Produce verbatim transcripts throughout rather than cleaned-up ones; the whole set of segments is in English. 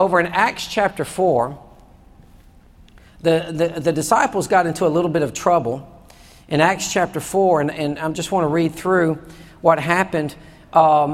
Over in Acts chapter four, the, the, the disciples got into a little bit of trouble in Acts chapter four, and, and I just want to read through what happened. Um,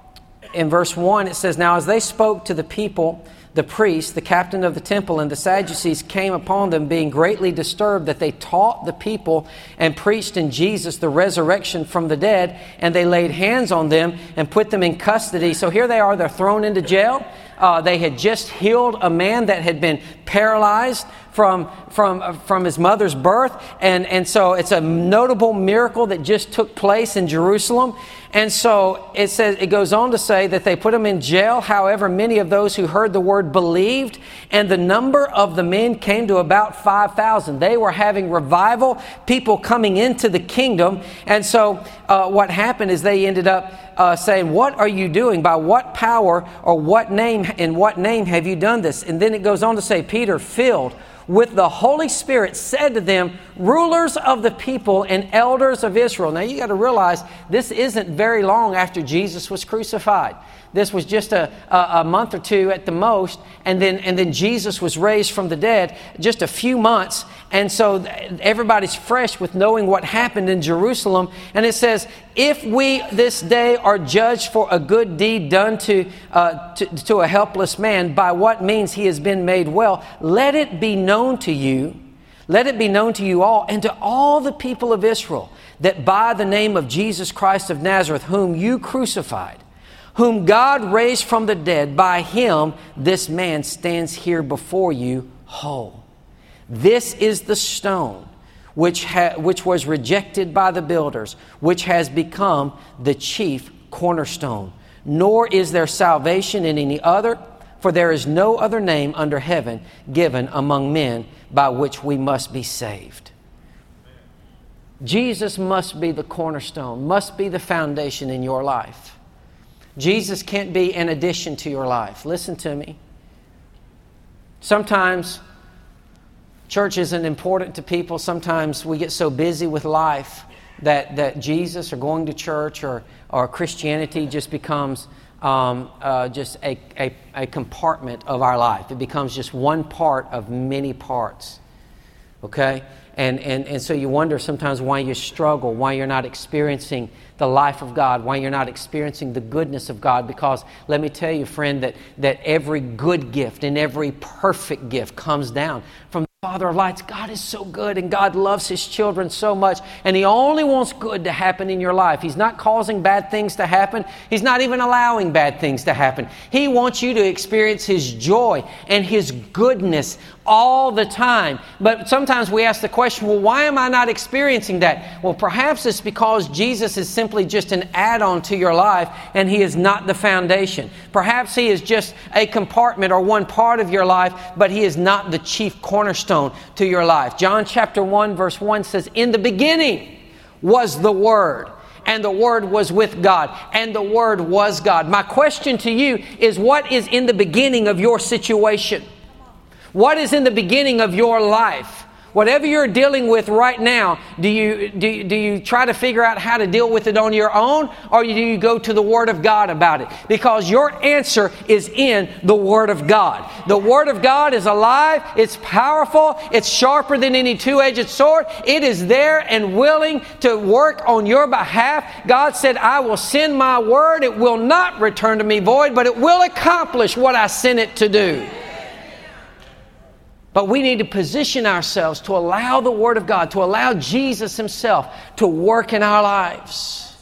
in verse one, it says, "Now as they spoke to the people, the priests, the captain of the temple, and the Sadducees came upon them, being greatly disturbed that they taught the people and preached in Jesus the resurrection from the dead. And they laid hands on them and put them in custody." So here they are, they're thrown into jail. Uh, they had just healed a man that had been paralyzed from from from his mother's birth. And, and so it's a notable miracle that just took place in Jerusalem. And so it says, it goes on to say that they put him in jail. However, many of those who heard the word believed, and the number of the men came to about five thousand. They were having revival, people coming into the kingdom. And so uh, what happened is they ended up uh, saying, "What are you doing? By what power or what name, in what name have you done this?" And then it goes on to say, "Peter, filled with the Holy Spirit, said to them, 'Rulers of the people and elders of Israel.'" Now you got to realize this isn't very long after Jesus was crucified. This was just a, a, a month or two at the most, and then and then Jesus was raised from the dead just a few months. And so everybody's fresh with knowing what happened in Jerusalem. And it says, "If we this day are judged for a good deed done to, uh, to, to a helpless man, by what means he has been made well, let it be known to you, let it be known to you all, and to all the people of Israel, that by the name of Jesus Christ of Nazareth, whom you crucified, whom God raised from the dead, by him this man stands here before you whole. This is the stone which ha- which was rejected by the builders, which has become the chief cornerstone. Nor is there salvation in any other, for there is no other name under heaven given among men by which we must be saved." Jesus must be the cornerstone, must be the foundation in your life. Jesus can't be an addition to your life. Listen to me. Sometimes church isn't important to people. Sometimes we get so busy with life that, that Jesus or going to church or, or Christianity just becomes um, uh, just a, a, a compartment of our life. It becomes just one part of many parts. Okay? And, and, and so you wonder sometimes why you struggle, why you're not experiencing the life of God, why you're not experiencing the goodness of God. Because let me tell you, friend, that, that every good gift and every perfect gift comes down from the Father of lights. God is so good, and God loves His children so much, and He only wants good to happen in your life. He's not causing bad things to happen. He's not even allowing bad things to happen. He wants you to experience His joy and His goodness all the time. But sometimes we ask the question, well, why am I not experiencing that? Well, perhaps it's because Jesus is simply just an add-on to your life, and He is not the foundation. Perhaps He is just a compartment or one part of your life, but He is not the chief cornerstone to your life. John chapter one verse one says, "In the beginning was the Word, and the Word was with God, and the Word was God." My question to you is, what is in the beginning of your situation? What is in the beginning of your life? Whatever you're dealing with right now, do you, do, you, do you try to figure out how to deal with it on your own, or do you go to the Word of God about it? Because your answer is in the Word of God. The Word of God is alive, it's powerful, it's sharper than any two-edged sword. It is there and willing to work on your behalf. God said, "I will send my Word. It will not return to me void, but it will accomplish what I sent it to do." But we need to position ourselves to allow the Word of God, to allow Jesus Himself to work in our lives.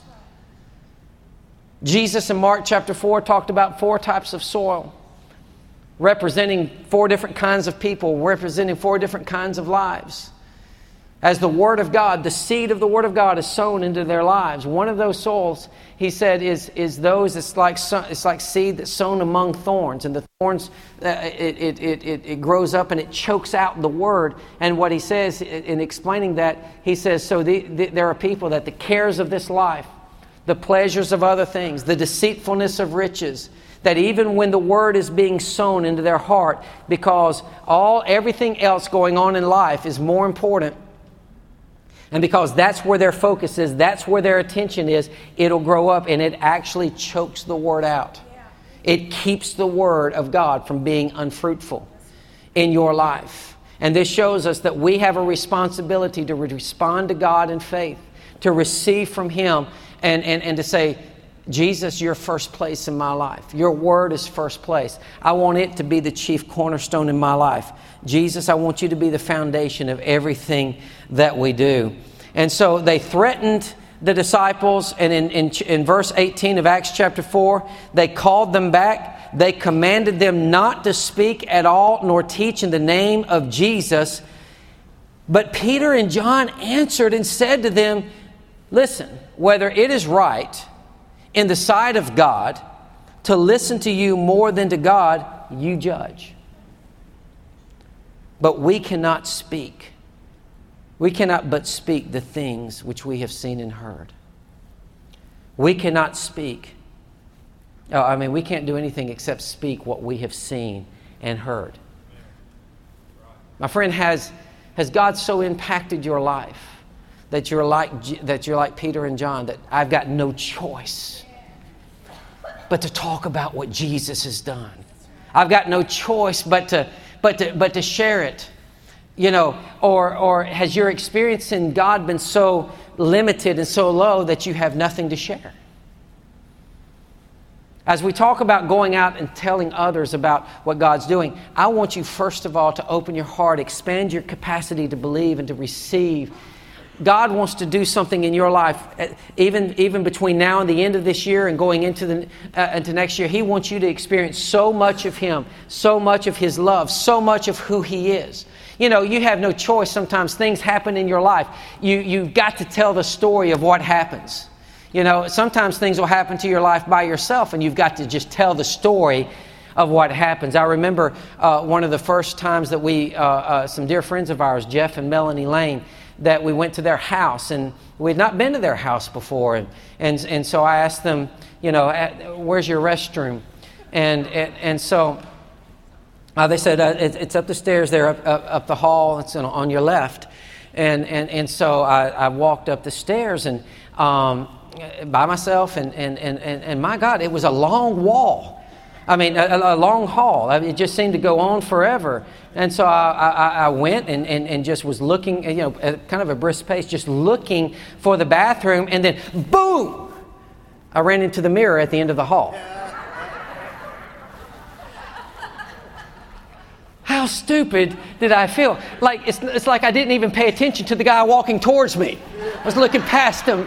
Jesus in Mark chapter four talked about four types of soil, representing four different kinds of people, representing four different kinds of lives. As the Word of God, the seed of the Word of God is sown into their lives. One of those soils, he said, is, is those, it's like, it's like seed that's sown among thorns. And the thorns, uh, it, it, it, it grows up and it chokes out the Word. And what he says in explaining that, he says, so the, the, there are people that the cares of this life, the pleasures of other things, the deceitfulness of riches, that even when the Word is being sown into their heart, because all everything else going on in life is more important, and because that's where their focus is, that's where their attention is, it'll grow up and it actually chokes the Word out. It keeps the Word of God from being unfruitful in your life. And this shows us that we have a responsibility to respond to God in faith, to receive from Him, and, and, and to say, Jesus, you're first place in my life. Your Word is first place. I want it to be the chief cornerstone in my life. Jesus, I want you to be the foundation of everything that we do. And so they threatened the disciples, and in, in, in verse eighteen of Acts chapter four, they called them back. They commanded them not to speak at all nor teach in the name of Jesus. But Peter and John answered and said to them, listen, whether it is right in the sight of God to listen to you more than to God, you judge. But we cannot speak. We cannot but speak the things which we have seen and heard. We cannot speak. Oh, I mean, we can't do anything except speak what we have seen and heard. My friend, has, has God so impacted your life that you're like that you're like Peter and John, that I've got no choice but to talk about what Jesus has done. I've got no choice but to but to but to share it. You know, or or has your experience in God been so limited and so low that you have nothing to share? As we talk about going out and telling others about what God's doing, I want you first of all to open your heart, expand your capacity to believe and to receive. God wants to do something in your life, even, even between now and the end of this year and going into the uh, into next year. He wants you to experience so much of Him, so much of His love, so much of who He is. You know, you have no choice. Sometimes things happen in your life. You, you've got to tell the story of what happens. You know, sometimes things will happen to your life by yourself, and you've got to just tell the story of what happens. I remember uh, one of the first times that we, uh, uh, some dear friends of ours, Jeff and Melanie Lane, that we went to their house, and we had not been to their house before. And and, and so I asked them, you know, where's your restroom? And and, and so uh, they said, uh, it, it's up the stairs there, up, up, up the hall, it's on, on your left. And and, and so I, I walked up the stairs and um, by myself, and, and, and, and, and my God, it was a long wall. I mean, a, a long hall. I mean, it just seemed to go on forever. And so I, I, I went and, and, and just was looking, you know, at kind of a brisk pace, just looking for the bathroom. And then, boom, I ran into the mirror at the end of the hall. How stupid did I feel? Like, it's, it's like I didn't even pay attention to the guy walking towards me. I was looking past him.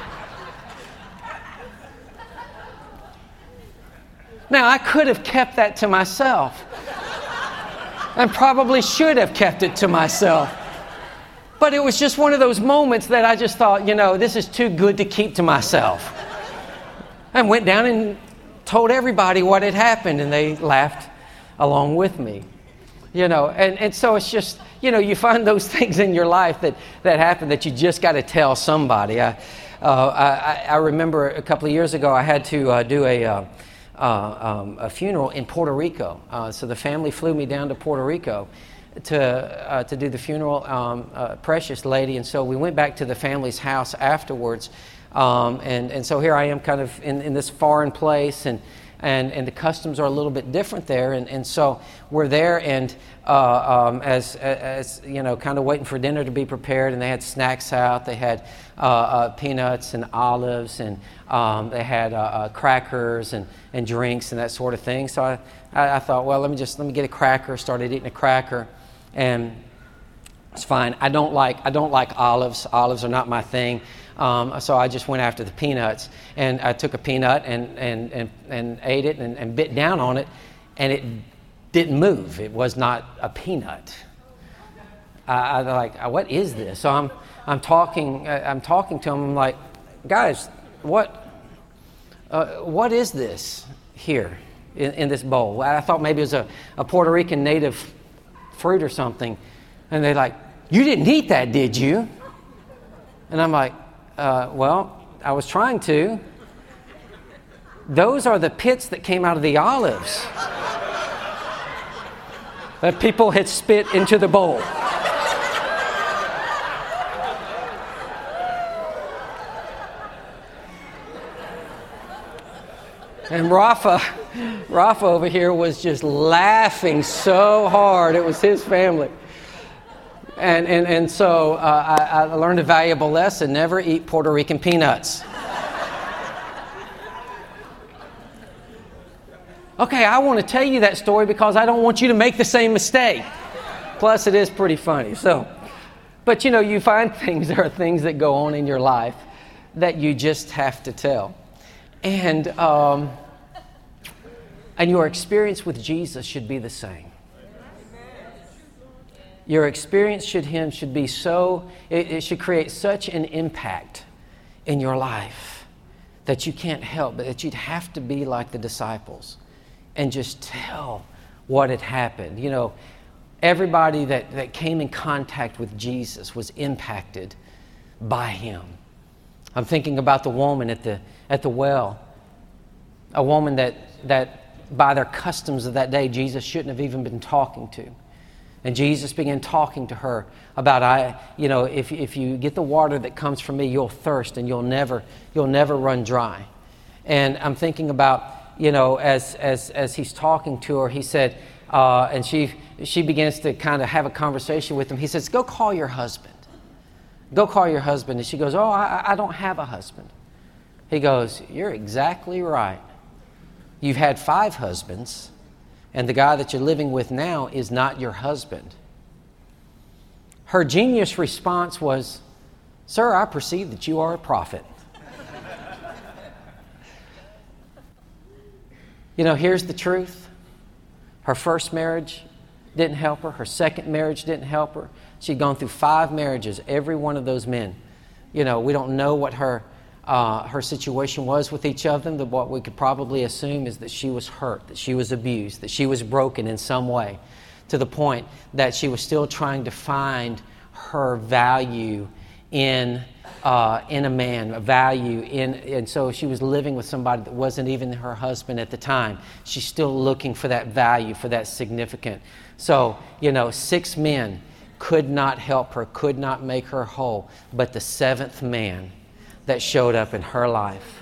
Now, I could have kept that to myself. And probably should have kept it to myself. But it was just one of those moments that I just thought, you know, this is too good to keep to myself. And went down and told everybody what had happened, and they laughed along with me. You know, and, and so it's just, you know, you find those things in your life that, that happen that you just got to tell somebody. I, uh, I, I remember a couple of years ago I had to uh, do a... Uh, Uh, um, a funeral in Puerto Rico. Uh, so the family flew me down to Puerto Rico to uh, to do the funeral, um, uh, precious lady. And so we went back to the family's house afterwards. Um, and, and so here I am kind of in, in this foreign place, and, and, and the customs are a little bit different there. And, and so we're there, and uh, um, as, as, you know, kind of waiting for dinner to be prepared, and they had snacks out. They had uh, uh, peanuts and olives, and um, they had uh, uh, crackers and, and drinks and that sort of thing. So I, I, I thought, well, let me just, let me get a cracker. Started eating a cracker, and it's fine. I don't like, I don't like olives. Olives are not my thing. Um, so I just went after the peanuts, and I took a peanut and and and, and ate it and, and bit down on it, and it didn't move. It was not a peanut. I, I like, what is this? So I'm I'm talking I'm talking to them. I'm like, guys, what uh, what is this here in, in this bowl? I thought maybe it was a, a Puerto Rican native fruit or something, and they're like, you didn't eat that, did you? And I'm like, Uh, well, I was trying to. Those are the pits that came out of the olives that people had spit into the bowl. And Rafa, Rafa over here was just laughing so hard. It was his family. And and, and so uh, I, I learned a valuable lesson. Never eat Puerto Rican peanuts. Okay, I want to tell you that story because I don't want you to make the same mistake. Plus, it is pretty funny. So, but you know, you find things, there are things that go on in your life that you just have to tell. And um, and your experience with Jesus should be the same. Your experience should him should be so, it, it should create such an impact in your life that you can't help, but that you'd have to be like the disciples and just tell what had happened. You know, everybody that, that came in contact with Jesus was impacted by him. I'm thinking about the woman at the at the well, a woman that that by their customs of that day, Jesus shouldn't have even been talking to. And Jesus began talking to her about, I, you know, if if you get the water that comes from me, you'll thirst and you'll never you'll never run dry. And I'm thinking about, you know, as as as he's talking to her, he said, uh, and she she begins to kind of have a conversation with him. He says, "Go call your husband. Go call your husband." And she goes, "Oh, I, I don't have a husband." He goes, "You're exactly right. You've had five husbands, and the guy that you're living with now is not your husband." Her genius response was, "Sir, I perceive that you are a prophet." You know, here's the truth. Her first marriage didn't help her. Her second marriage didn't help her. She'd gone through five marriages, every one of those men. You know, we don't know what her uh, her situation was with each of them, but what we could probably assume is that she was hurt, that she was abused, that she was broken in some way, to the point that she was still trying to find her value in uh, in a man, a value in, and so she was living with somebody that wasn't even her husband at the time. She's still looking for that value, for that significant. So, you know, six men could not help her, could not make her whole, but the seventh man that showed up in her life,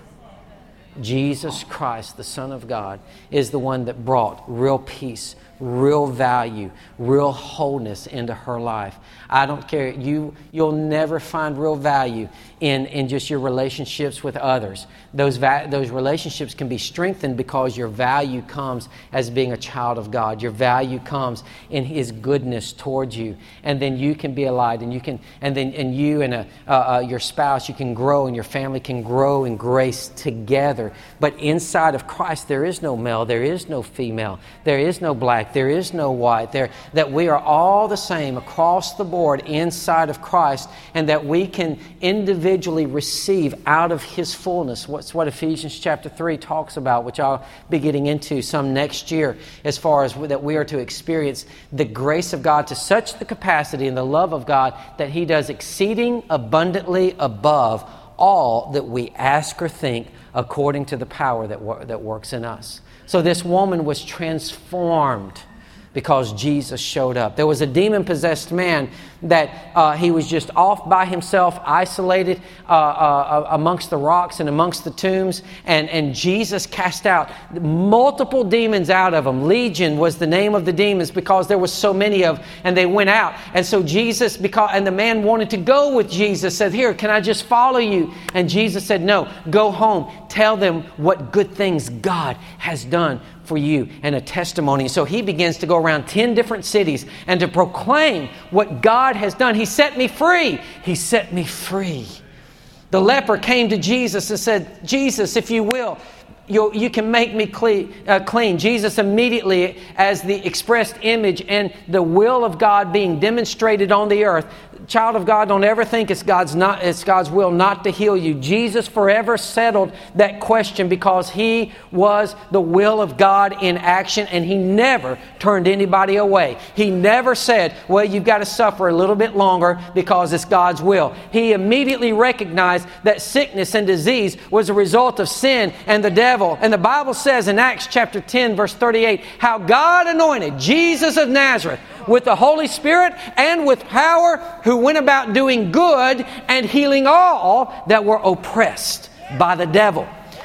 Jesus Christ, the Son of God, is the one that brought real peace, real value, real wholeness into her life. I don't care. You, you'll never find real value in, in just your relationships with others. Those, va- those relationships can be strengthened because your value comes as being a child of God. Your value comes in His goodness towards you. And then you can be a light, and you can, and then and you and a, uh, uh, your spouse, you can grow, and your family can grow in grace together. But inside of Christ, there is no male, there is no female, there is no black, there is no white. There, that we are all the same across the board inside of Christ, and that we can individually receive out of His fullness. What's what Ephesians chapter three talks about, which I'll be getting into some next year, as far as that we are to experience the grace of God to such the capacity and the love of God that He does exceeding abundantly above all that we ask or think, according to the power that wor- that works in us. So this woman was transformed because Jesus showed up. There was a demon-possessed man that uh, he was just off by himself, isolated uh, uh, amongst the rocks and amongst the tombs. And, and Jesus cast out multiple demons out of him. Legion was the name of the demons because there was so many of them, and they went out. And so Jesus, because and the man wanted to go with Jesus, said, "Here, can I just follow you?" And Jesus said, "No, go home. Tell them what good things God has done for you," and a testimony. So he begins to go around ten different cities and to proclaim what God has done. He set me free. He set me free. The leper came to Jesus and said, "Jesus, if you will, you, you can make me clean, uh, clean." Jesus immediately, as the expressed image and the will of God being demonstrated on the earth, child of God, don't ever think it's God's not it's God's will not to heal you. Jesus forever settled that question because He was the will of God in action, and He never turned anybody away. He never said, "Well, you've got to suffer a little bit longer because it's God's will." He immediately recognized that sickness and disease was a result of sin and the devil. And the Bible says in Acts chapter ten, verse thirty-eight, how God anointed Jesus of Nazareth with the Holy Spirit and with power, who went about doing good and healing all that were oppressed by the devil.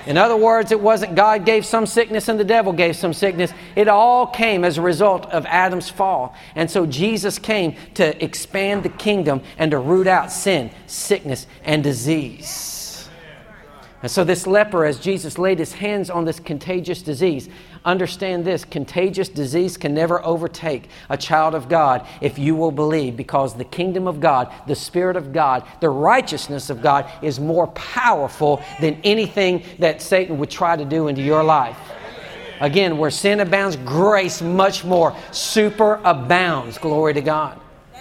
In other words, it wasn't God gave some sickness and the devil gave some sickness. It all came as a result of Adam's fall. And so Jesus came to expand the kingdom and to root out sin, sickness, and disease. And so this leper, as Jesus laid his hands on this contagious disease, understand this, contagious disease can never overtake a child of God if you will believe, because the kingdom of God, the Spirit of God, the righteousness of God is more powerful than anything that Satan would try to do into your life. Again, where sin abounds, grace much more superabounds. Glory to God.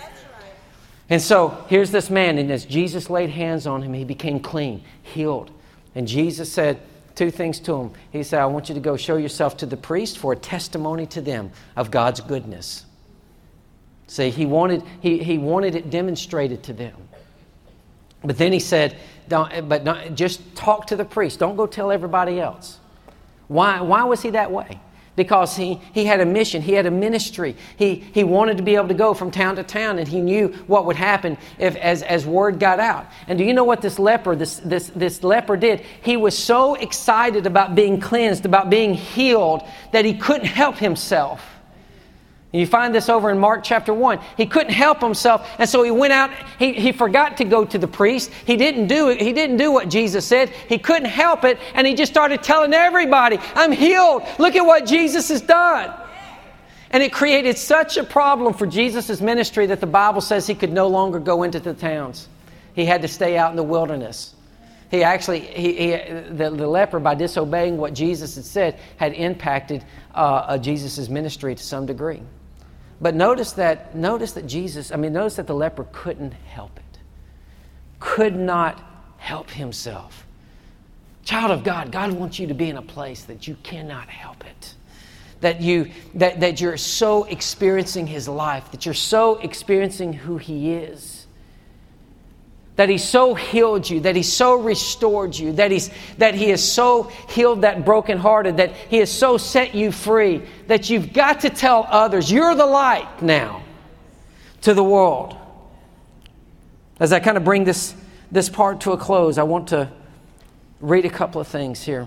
And so here's this man, and as Jesus laid hands on him, he became clean, healed. And Jesus said two things to him. He said, I want you to go show yourself to the priest for a testimony to them of God's goodness. See, he wanted, he, he wanted it demonstrated to them. But then he said, don't, but don't, just talk to the priest. Don't go tell everybody else. Why, why was he that way? Because he, he had a mission. He had a ministry. He, he wanted to be able to go from town to town, and he knew what would happen if as, as word got out. And do you know what this leper, this, this, this leper did? He was so excited about being cleansed, about being healed, that he couldn't help himself. And you find this over in Mark chapter one. He couldn't help himself, and so he went out. He, he forgot to go to the priest. He didn't do it. He didn't do what Jesus said. He couldn't help it, and he just started telling everybody, I'm healed. Look at what Jesus has done. And it created such a problem for Jesus' ministry that the Bible says he could no longer go into the towns. He had to stay out in the wilderness. He actually, he, he, the, the leper, by disobeying what Jesus had said, had impacted uh, uh, Jesus' ministry to some degree. But notice that, notice that Jesus, I mean, notice that the leper couldn't help it. Could not help himself. Child of God, God wants you to be in a place that you cannot help it. That, you, that, that you're so experiencing His life, that you're so experiencing who He is. That He's so healed you, that He's so restored you, that He's that He has so healed that brokenhearted, that He has so set you free, that you've got to tell others, you're the light now to the world. As I kind of bring this, this part to a close, I want to read a couple of things here.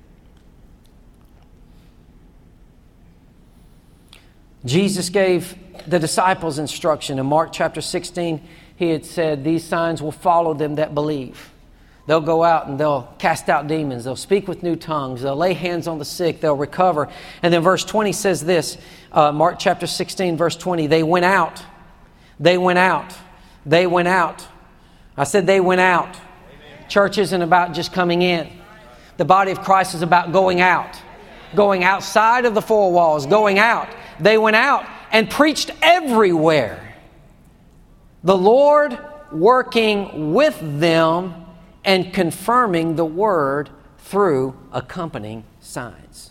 Jesus gave the disciples instruction in Mark chapter sixteen. He had said, these signs will follow them that believe. They'll go out and they'll cast out demons. They'll speak with new tongues. They'll lay hands on the sick. They'll recover. And then verse twenty says this, uh, Mark chapter sixteen, verse twenty, they went out. They went out. They went out. I said they went out. Amen. Church isn't about just coming in. The body of Christ is about going out. Going outside of the four walls. Going out. They went out and preached everywhere. The Lord working with them and confirming the word through accompanying signs.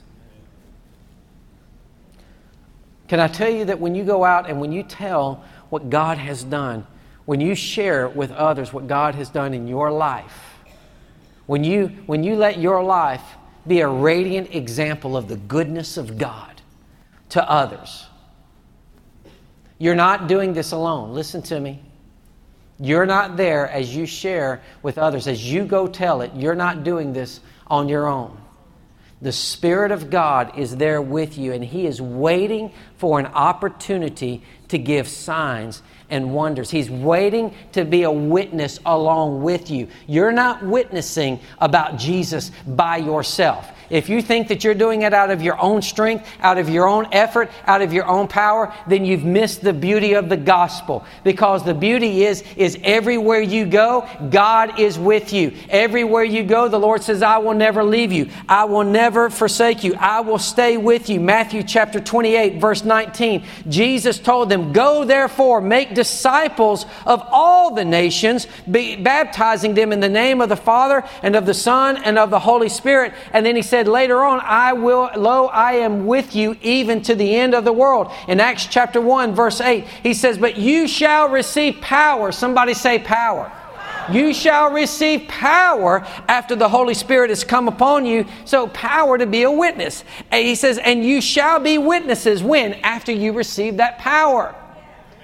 Can I tell you that when you go out and when you tell what God has done, when you share with others what God has done in your life, when you, when you let your life be a radiant example of the goodness of God to others, you're not doing this alone. Listen to me. You're not there as you share with others. As you go tell it, you're not doing this on your own. The Spirit of God is there with you, and He is waiting for an opportunity to give signs and wonders. He's waiting to be a witness along with you. You're not witnessing about Jesus by yourself. If you think that you're doing it out of your own strength, out of your own effort, out of your own power, then you've missed the beauty of the gospel. Because the beauty is, is everywhere you go, God is with you. Everywhere you go, the Lord says, I will never leave you. I will never forsake you. I will stay with you. Matthew chapter twenty-eight, verse nineteen. Jesus told them, go therefore, make disciples of all the nations, be, baptizing them in the name of the Father and of the Son and of the Holy Spirit. And then He said, later on, I will, lo, I am with you even to the end of the world. In Acts chapter one, verse eight, He says, but you shall receive power. Somebody say power. You shall receive power after the Holy Spirit has come upon you. So power to be a witness. And He says, and you shall be witnesses when? After you receive that power.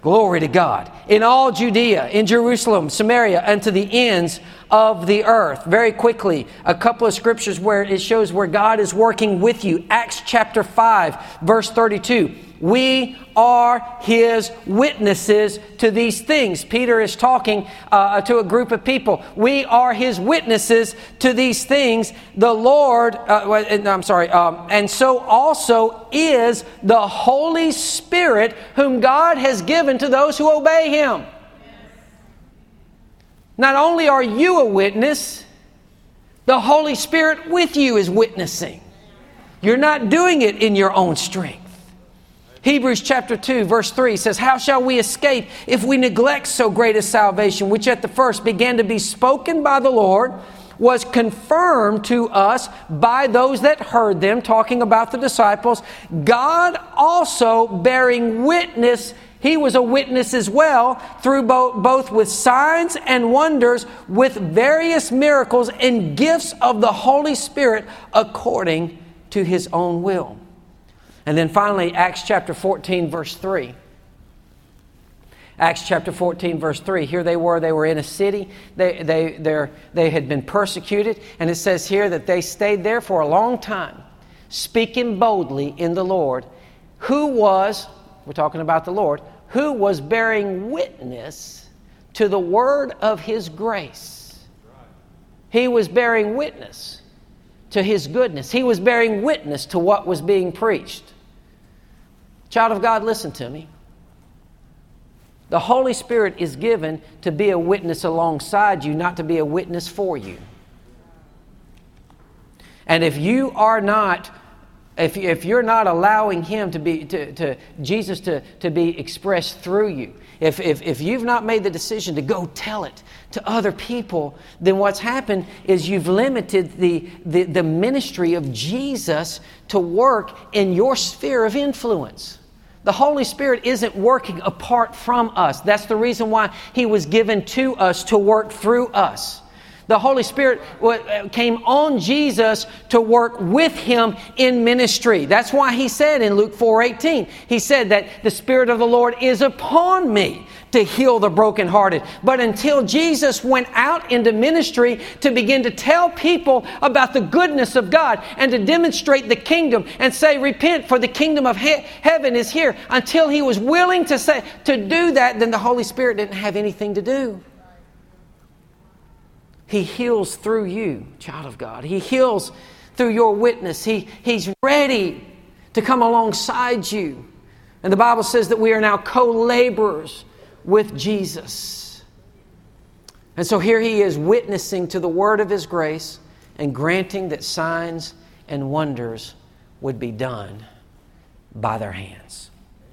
Glory to God. In all Judea, in Jerusalem, Samaria, and to the ends of the earth. Very quickly, a couple of scriptures where it shows where God is working with you. Acts chapter five, verse thirty-two. We are His witnesses to these things. Peter is talking uh, to a group of people. We are His witnesses to these things. The Lord, uh, I'm sorry, um, and so also is the Holy Spirit whom God has given to those who obey Him. Not only are you a witness, the Holy Spirit with you is witnessing. You're not doing it in your own strength. Hebrews chapter two, verse three says, how shall we escape if we neglect so great a salvation, which at the first began to be spoken by the Lord, was confirmed to us by those that heard them, talking about the disciples, God also bearing witness, He was a witness as well, through both, both with signs and wonders, with various miracles and gifts of the Holy Spirit according to His own will. And then finally, Acts chapter fourteen, verse three. Acts chapter fourteen, verse three. Here they were. They were in a city. They, they, they they had been persecuted. And it says here that they stayed there for a long time, speaking boldly in the Lord, who was, we're talking about the Lord, who was bearing witness to the word of His grace. He was bearing witness to His goodness. He was bearing witness to what was being preached. Child of God, listen to me. The Holy Spirit is given to be a witness alongside you, not to be a witness for you. And if you are not, if, if you're not allowing Him to be, to, to Jesus to, to be expressed through you, if, if, if you've not made the decision to go tell it to other people, then what's happened is you've limited the, the, the ministry of Jesus to work in your sphere of influence. The Holy Spirit isn't working apart from us. That's the reason why He was given to us to work through us. The Holy Spirit came on Jesus to work with Him in ministry. That's why He said in Luke four eighteen, He said that the Spirit of the Lord is upon me to heal the brokenhearted. But until Jesus went out into ministry to begin to tell people about the goodness of God and to demonstrate the kingdom and say, repent, for the kingdom of he- heaven is here. Until He was willing to say to do that, then the Holy Spirit didn't have anything to do. He heals through you, child of God. He heals through your witness. He, he's ready to come alongside you. And the Bible says that we are now co-laborers with Jesus. And so here He is witnessing to the word of His grace and granting that signs and wonders would be done by their hands.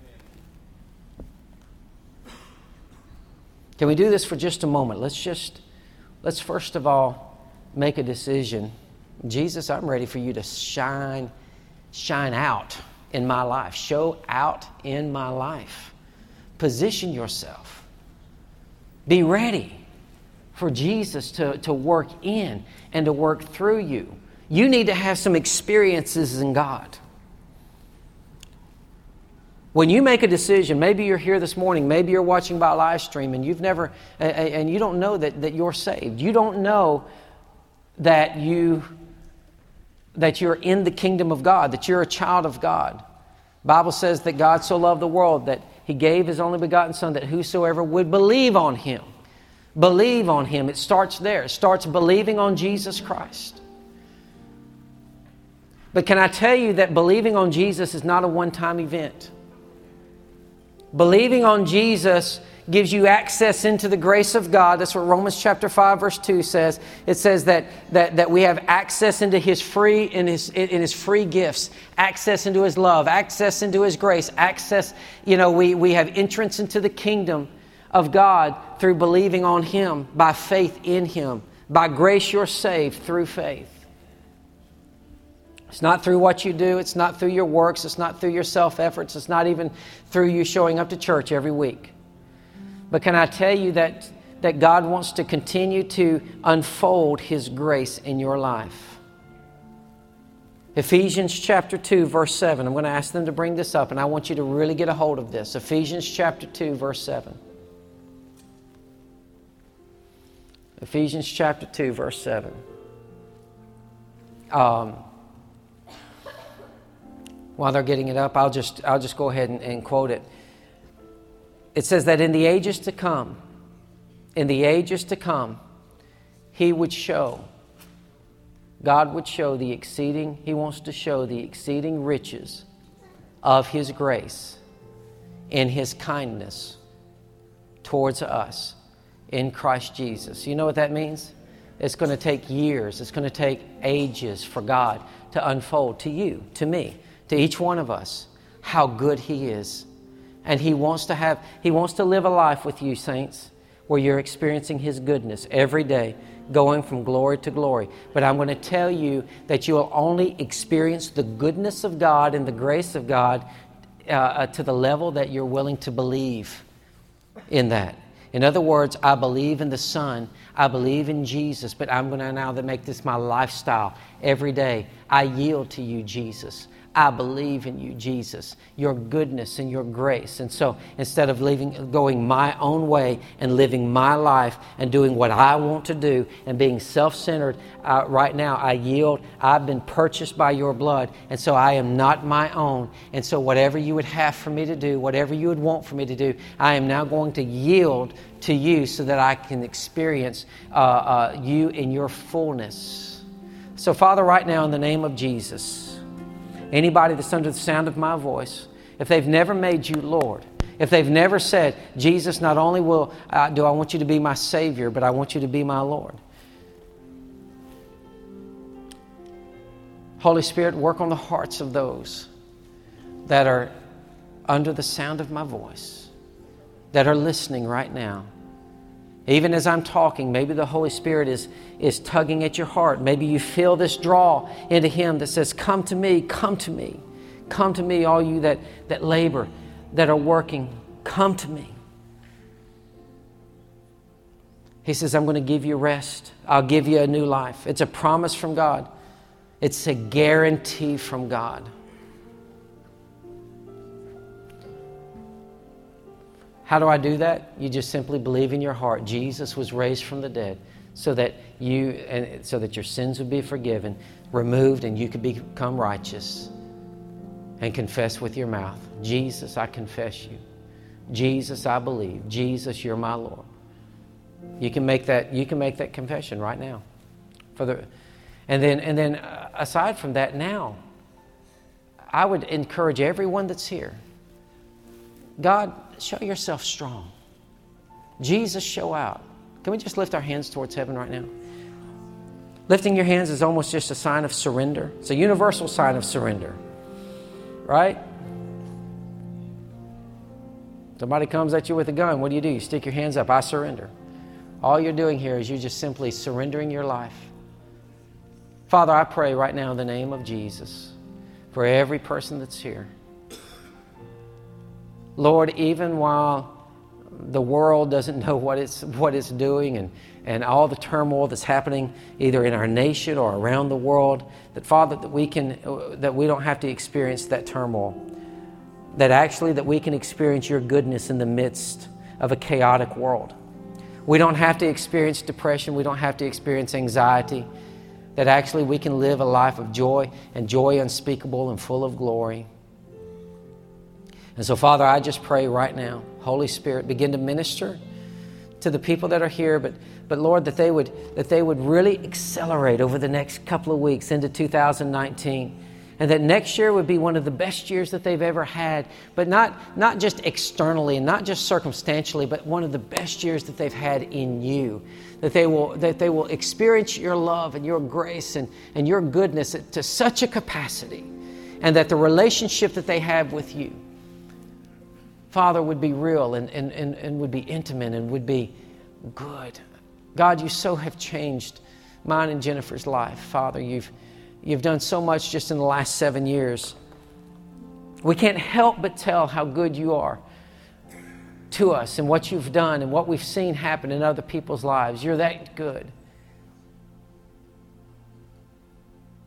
Can we do this for just a moment? Let's just, let's first of all make a decision. Jesus, I'm ready for You to shine, shine out in my life. Show out in my life. Position yourself. Be ready for Jesus to, to work in and to work through you. You need to have some experiences in God. When you make a decision, maybe you're here this morning, maybe you're watching by live stream and you've never, and you don't know that, that you're saved. You don't know that you that you're in the kingdom of God, that you're a child of God. The Bible says that God so loved the world that He gave His only begotten Son, that whosoever would believe on Him, believe on Him. It starts there. It starts believing on Jesus Christ. But can I tell you that believing on Jesus is not a one-time event? Believing on Jesus gives you access into the grace of God. That's what Romans chapter five verse two says. It says that that, that we have access into His free in His in His free gifts, access into His love, access into His grace, access, you know, we, we have entrance into the kingdom of God through believing on Him, by faith in Him. By grace you're saved through faith. It's not through what you do. It's not through your works. It's not through your self-efforts. It's not even through you showing up to church every week. But can I tell you that, that God wants to continue to unfold His grace in your life? Ephesians chapter two, verse seven. I'm going to ask them to bring this up, and I want you to really get a hold of this. Ephesians chapter two, verse seven. Ephesians chapter two, verse seven. Um, while they're getting it up, I'll just, I'll just go ahead and, and quote it. It says that in the ages to come, in the ages to come, He would show, God would show the exceeding, He wants to show the exceeding riches of His grace in His kindness towards us in Christ Jesus. You know what that means? It's going to take years, it's going to take ages for God to unfold to you, to me, to each one of us, how good He is. And He wants to have, He wants to live a life with you, saints, where you're experiencing His goodness every day, going from glory to glory. But I'm going to tell you that you will only experience the goodness of God and the grace of God uh, uh, to the level that you're willing to believe in that. In other words, I believe in the Son. I believe in Jesus, but I'm going to now make this my lifestyle every day. I yield to you, Jesus. I believe in you, Jesus, your goodness and your grace. And so instead of living, going my own way and living my life and doing what I want to do and being self-centered, uh, right now I yield. I've been purchased by your blood, and so I am not my own. And so whatever you would have for me to do, whatever you would want for me to do, I am now going to yield to you so that I can experience uh, uh, you in your fullness. So Father, right now in the name of Jesus, anybody that's under the sound of my voice, if they've never made you Lord, if they've never said, Jesus, not only will uh, do I want you to be my Savior, but I want you to be my Lord. Holy Spirit, work on the hearts of those that are under the sound of my voice, that are listening right now. Even as I'm talking, maybe the Holy Spirit is, is tugging at your heart. Maybe you feel this draw into Him that says, come to me, come to me. Come to me, all you that, that labor, that are working. Come to me. He says, I'm going to give you rest. I'll give you a new life. It's a promise from God. It's a guarantee from God. How do I do that? You just simply believe in your heart Jesus was raised from the dead so that you and so that your sins would be forgiven, removed, and you could become righteous. And confess with your mouth, Jesus, I confess you. Jesus, I believe. Jesus, you're my Lord. You can make that you can make that confession right now. For the and then and then uh, aside from that, now I would encourage everyone that's here. God, show yourself strong. Jesus, show out. Can we just lift our hands towards heaven right now? Lifting your hands is almost just a sign of surrender. It's a universal sign of surrender. Right? Somebody comes at you with a gun. What do you do? You stick your hands up. I surrender. All you're doing here is you're just simply surrendering your life. Father, I pray right now in the name of Jesus for every person that's here. Lord, even while the world doesn't know what it's what it's doing and, and all the turmoil that's happening either in our nation or around the world, that Father, that we can that we don't have to experience that turmoil. That actually that we can experience your goodness in the midst of a chaotic world. We don't have to experience depression. We don't have to experience anxiety. That actually we can live a life of joy and joy unspeakable and full of glory. And so, Father, I just pray right now, Holy Spirit, begin to minister to the people that are here, but but Lord, that they would that they would really accelerate over the next couple of weeks into two thousand nineteen, and that next year would be one of the best years that they've ever had, but not not just externally and not just circumstantially, but one of the best years that they've had in you. That they will that they will experience your love and your grace and, and your goodness to such a capacity, and that the relationship that they have with you, Father, would be real and, and, and, and would be intimate and would be good. God, you so have changed mine and Jennifer's life. Father, you've, you've done so much just in the last seven years. We can't help but tell how good you are to us and what you've done and what we've seen happen in other people's lives. You're that good.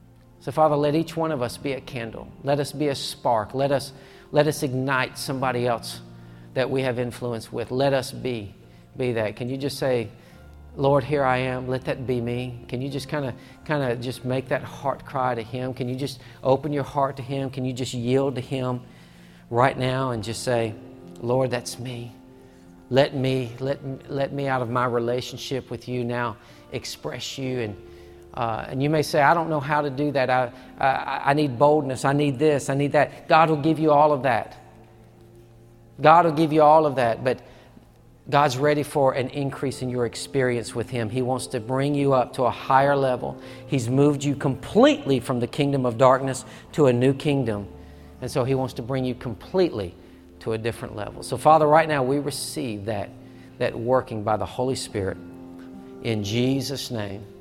So, Father, let each one of us be a candle. Let us be a spark. Let us, let us ignite somebody else that we have influence with. Let us be, be that. Can you just say, Lord, here I am. Let that be me. Can you just kind of kind of just make that heart cry to Him? Can you just open your heart to Him? Can you just yield to Him right now and just say, Lord, that's me. Let me, let, let me out of my relationship with you now express you. And uh, and you may say, I don't know how to do that. I, I, I need boldness. I need this. I need that. God will give you all of that. God will give you all of that. But God's ready for an increase in your experience with Him. He wants to bring you up to a higher level. He's moved you completely from the kingdom of darkness to a new kingdom. And so He wants to bring you completely to a different level. So, Father, right now we receive that, that working by the Holy Spirit in Jesus' name.